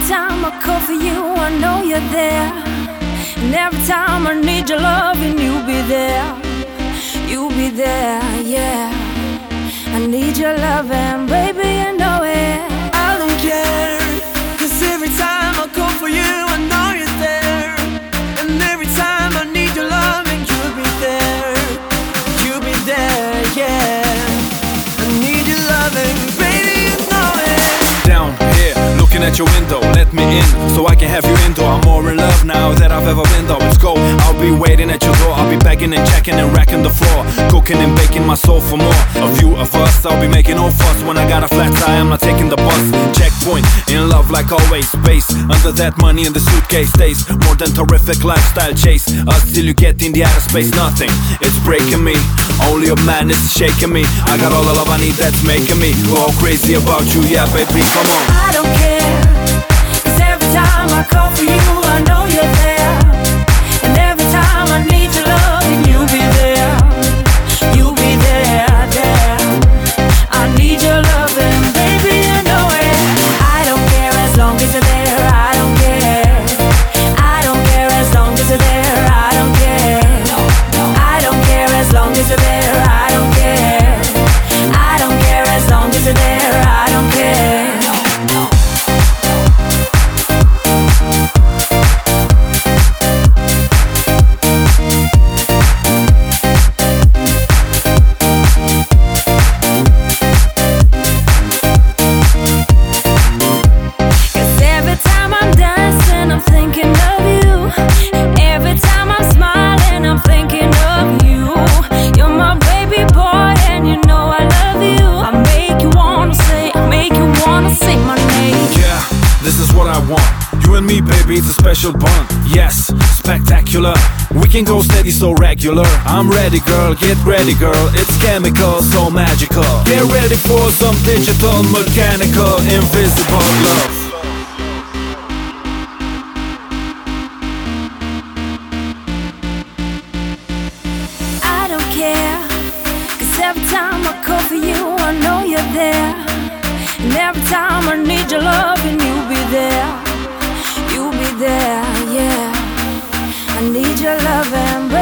time I call for you, I know you're there. And every time I need your loving, you'll be there. You'll be there, yeah. I need your loving, baby, you know it. I don't care, 'cause every time I call for you, I know you're there. And every time I need your loving, you'll be there. You'll be there, yeah. I need your loving, baby, you know it. Down here, looking at your window, let me in, so I can have you indoor. I'm more in love now than I've ever been though. Let's go, I'll be waiting at your door. I'll be begging and checking and racking the floor, cooking and baking my soul for more. A few of us, I'll be making no fuss. When I got a flat tire, I'm not taking the bus. Checkpoint, in love like always. Space, under that money in the suitcase stays. More than terrific lifestyle chase. Us till you get in the outer space, nothing, it's breaking me. Only a man is shaking me. I got all the love I need that's making me go crazy about you, yeah baby, come on. I don't care, 'cause every time I call for you, I know you're there. And every time I need your love, and you'll be there. You'll be there, there. I need your loving, baby, you know it. I don't care as long as you're there. I don't care. I don't care as long as you're there. I don't care. I don't care as long as you're there. I don't care. I don't care as long as you're there. I don't care. You and me, baby, it's a special bond. Yes, spectacular. We can go steady, so regular. I'm ready, girl, get ready, girl. It's chemical, so magical. Get ready for some digital, mechanical, invisible love. I don't care, 'cause every time I call for you, I know you're there. And every time I need your love, and you'll be there. You'll be there, yeah. I need your loving,